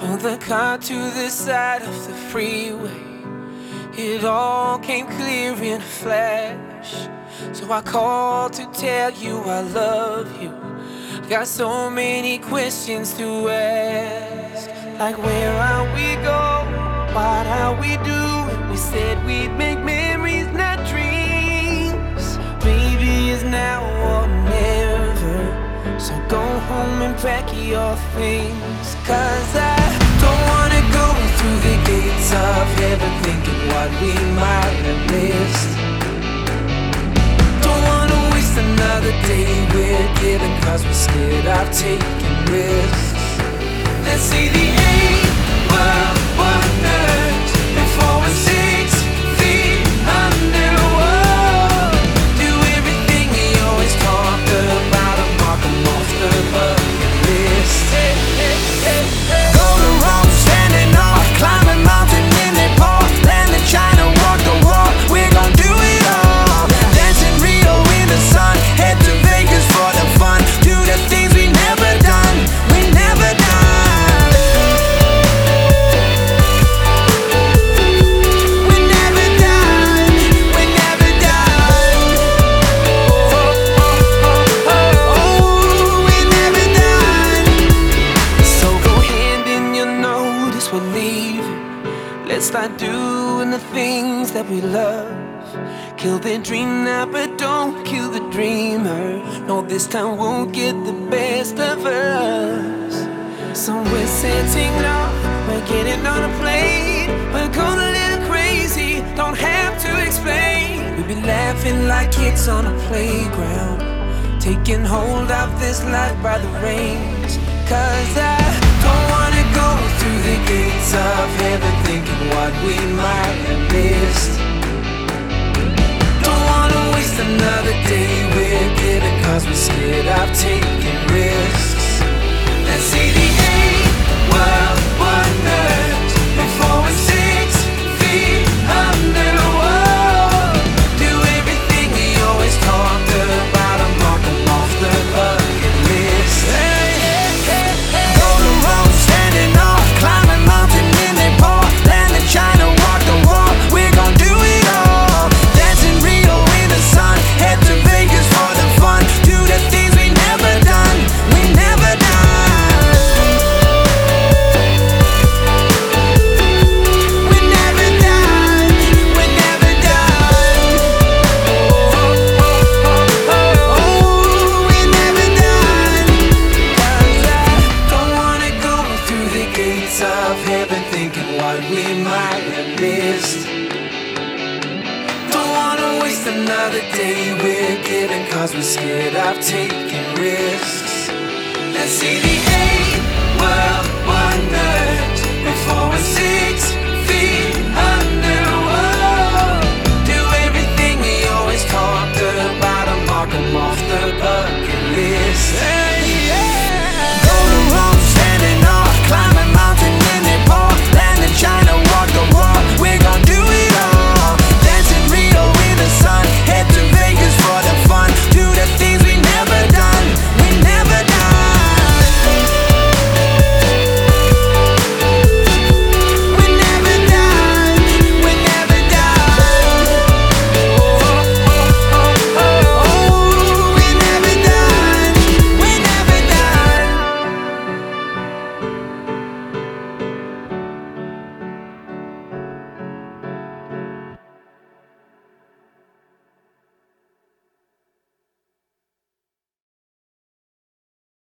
Pulled the car to the side of the freeway. It all came clear in a flash. So I called to tell you I love you. Got so many questions to ask. Like where are we going? What are we doing? We said we'd make memories, not dreams. Baby, it's now or never. So go home and pack your things. Cause I don't wanna go through the gates of heaven thinking what we might have missed. Don't wanna waste another day we're giving cause we're scared of taking risks. Let's see the eight world wonders before we're 6 feet under. Whoa. Do everything we always talked about and mark 'em off the bucket list. Hey, hey, hey, hey. Go to Rome, standing off, climb a mountain in Nepal, land in China, walk the wall. We're gon' do it all. Dance in Rio in the sun, head to Vegas for the fun. Do the things we never done, we never done. Let's start doing the things that we love. Kill the dream now, but don't kill the dreamer. No, this time won't get the best of us. So we're setting off, we're getting on a plane. We're going a little crazy, don't have to explain. We'll be laughing like kids on a playground, taking hold of this life by the reins. Cause I don't wanna go through the gates of heaven thinking what we might have missed. Don't wanna waste another day we're giving cause we're scared of taking risks. Let's see the eight world wonders before we're 6 feet under. Whoa. Do everything we always talked about and mark 'em off the bucket list. Hey, hey, hey, hey. Go to Rome, standing off, climb a mountain in Nepal, land in China, walk the wall. We're gon' do it all. Dance in Rio in the sun, head to Vegas for the fun. Do the things we never done, we never done. We never done, we never done. We never done. Cause I don't wanna go through the gates of heaven thinking what we might have missed. Don't wanna waste another day we're giving cause we're scared of taking risks. Let's see the eight world wonders before we're 6 feet under. Whoa. Do everything we always talked about and mark 'em off